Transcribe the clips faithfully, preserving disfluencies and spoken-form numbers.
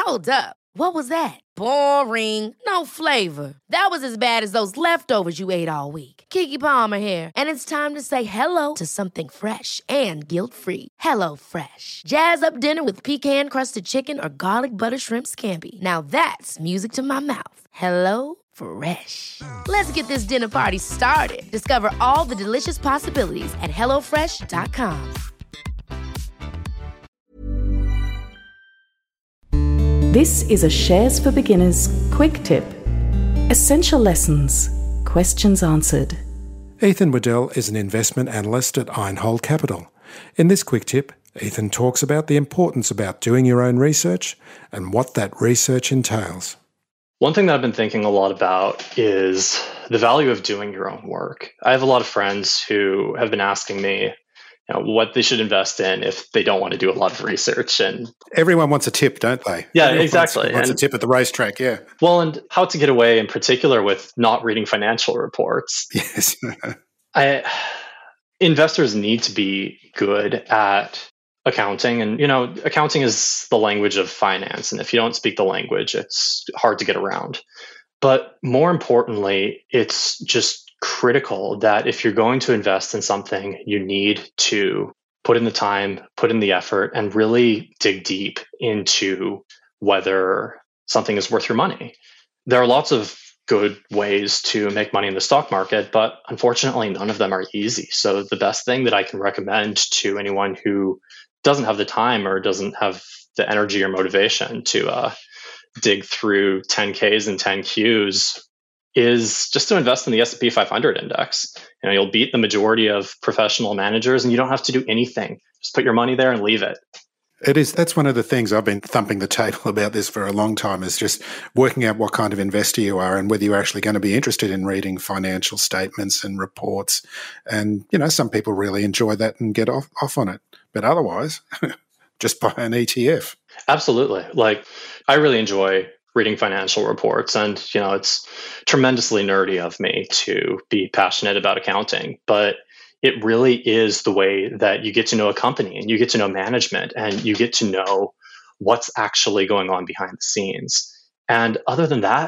Hold up. What was that? Boring. No flavor. That was as bad as those leftovers you ate all week. Keke Palmer here, and it's time to say hello to something fresh and guilt-free. Hello Fresh. Jazz up dinner with pecan-crusted chicken or garlic butter shrimp scampi. Now that's music to my mouth. Hello Fresh. Let's get this dinner party started. Discover all the delicious possibilities at hello fresh dot com. This is a Shares for Beginners quick tip. Essential lessons. Questions answered. Ethan Waddell is an investment analyst at Einhold Capital. In this quick tip, Ethan talks about the importance about doing your own research and what that research entails. One thing that I've been thinking a lot about is the value of doing your own work. I have a lot of friends who have been asking me, you know, what they should invest in if they don't want to do a lot of research. And everyone wants a tip, don't they? Yeah, everyone exactly. Wants, wants and, a tip at the racetrack, yeah. Well, and how to get away in particular with not reading financial reports. Yes. I, investors need to be good at accounting. And, you know, accounting is the language of finance. And if you don't speak the language, it's hard to get around. But more importantly, it's just critical that if you're going to invest in something, you need to put in the time, put in the effort, and really dig deep into whether something is worth your money. There are lots of good ways to make money in the stock market, but unfortunately, none of them are easy. So the best thing that I can recommend to anyone who doesn't have the time or doesn't have the energy or motivation to uh, dig through ten Ks and ten Qs is just to invest in the S and P five hundred index. You know, you'll beat the majority of professional managers and you don't have to do anything. Just put your money there and leave it. It is. That's one of the things I've been thumping the table about this for a long time, is just working out what kind of investor you are and whether you're actually going to be interested in reading financial statements and reports. And, you know, some people really enjoy that and get off, off on it. But otherwise, just buy an E T F. Absolutely. Like, I really enjoy reading financial reports, and, you know, it's tremendously nerdy of me to be passionate about accounting, but it really is the way that you get to know a company and you get to know management and you get to know what's actually going on behind the scenes. And other than that,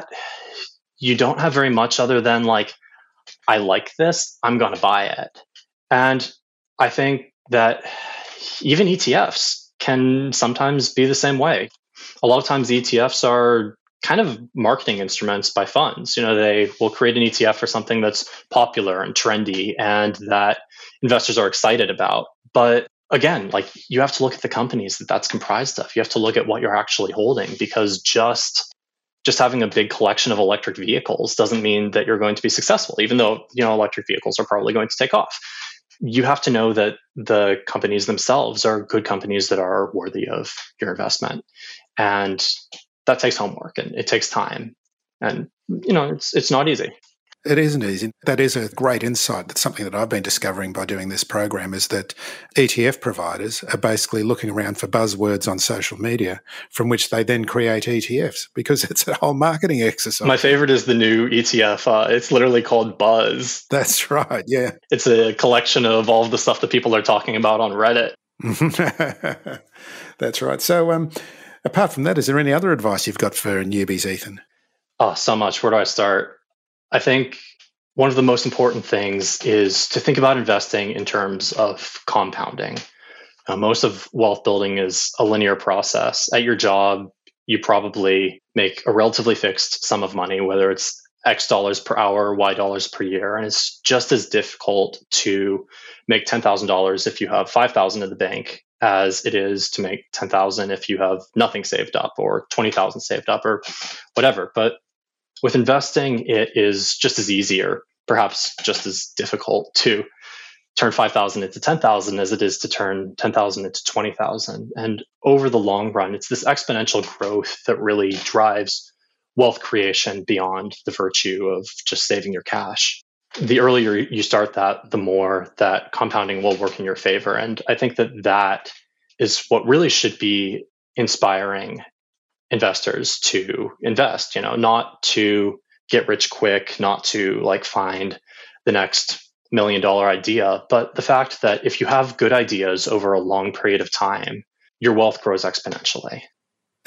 you don't have very much other than like, I like this, I'm going to buy it. And I think that even E T Fs can sometimes be the same way. A lot of times E T Fs are kind of marketing instruments by funds. You know, they will create an E T F for something that's popular and trendy and that investors are excited about. But again, like, you have to look at the companies that that's comprised of. You have to look at what you're actually holding, because just just having a big collection of electric vehicles doesn't mean that you're going to be successful, even though, you know, electric vehicles are probably going to take off. You have to know that the companies themselves are good companies that are worthy of your investment. And that takes homework and it takes time. And, you know, it's it's not easy. It isn't easy. That is a great insight. That's something that I've been discovering by doing this program, is that E T F providers are basically looking around for buzzwords on social media from which they then create E T Fs, because it's a whole marketing exercise. My favorite is the new E T F. Uh, it's literally called Buzz. That's right, yeah. It's a collection of all of the stuff that people are talking about on Reddit. That's right. So um, apart from that, is there any other advice you've got for newbies, Ethan? Oh, so much. Where do I start? I think one of the most important things is to think about investing in terms of compounding. Uh, most of wealth building is a linear process. At your job, you probably make a relatively fixed sum of money, whether it's X dollars per hour, Y dollars per year. And it's just as difficult to make ten thousand dollars if you have five thousand dollars in the bank as it is to make ten thousand dollars if you have nothing saved up, or twenty thousand dollars saved up, or whatever. But with investing, it is just as easier, perhaps just as difficult, to turn five thousand into ten thousand as it is to turn ten thousand into twenty thousand. And over the long run, it's this exponential growth that really drives wealth creation beyond the virtue of just saving your cash. The earlier you start that, the more that compounding will work in your favor. And I think that that is what really should be inspiring investors to invest, you know, not to get rich quick, not to like find the next million dollar idea, but the fact that if you have good ideas over a long period of time, your wealth grows exponentially.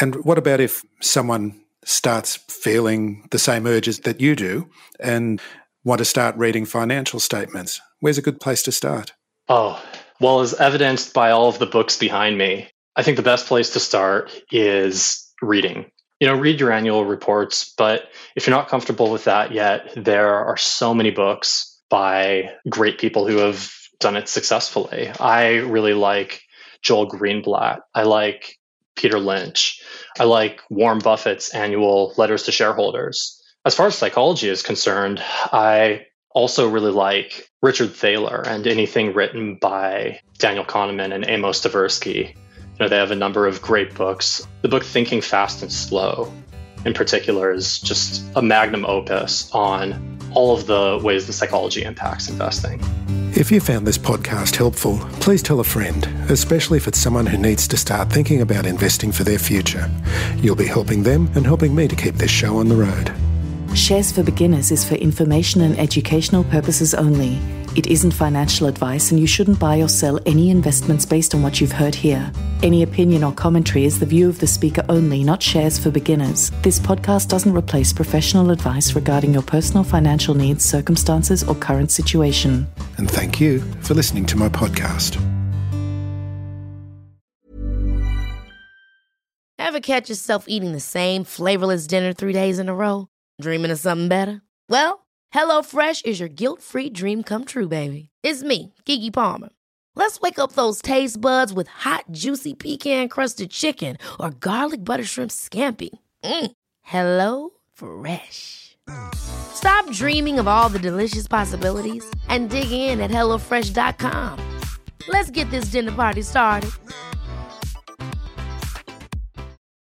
And what about if someone starts feeling the same urges that you do and want to start reading financial statements? Where's a good place to start? Oh, well, as evidenced by all of the books behind me, I think the best place to start is reading. You know, read your annual reports, but if you're not comfortable with that yet, there are so many books by great people who have done it successfully. I really like Joel Greenblatt. I like Peter Lynch. I like Warren Buffett's annual letters to shareholders. As far as psychology is concerned, I also really like Richard Thaler and anything written by Daniel Kahneman and Amos Tversky. You know, they have a number of great books. The book Thinking Fast and Slow, in particular, is just a magnum opus on all of the ways that psychology impacts investing. If you found this podcast helpful, please tell a friend, especially if it's someone who needs to start thinking about investing for their future. You'll be helping them and helping me to keep this show on the road. Shares for Beginners is for information and educational purposes only. It isn't financial advice, and you shouldn't buy or sell any investments based on what you've heard here. Any opinion or commentary is the view of the speaker only, not Shares for Beginners. This podcast doesn't replace professional advice regarding your personal financial needs, circumstances, or current situation. And thank you for listening to my podcast. Ever catch yourself eating the same flavorless dinner three days in a row? Dreaming of something better? Well, HelloFresh is your guilt-free dream come true, baby. It's me, Keke Palmer. Let's wake up those taste buds with hot, juicy pecan-crusted chicken or garlic butter shrimp scampi. Mm. Hello Fresh. Stop dreaming of all the delicious possibilities and dig in at hello fresh dot com. Let's get this dinner party started.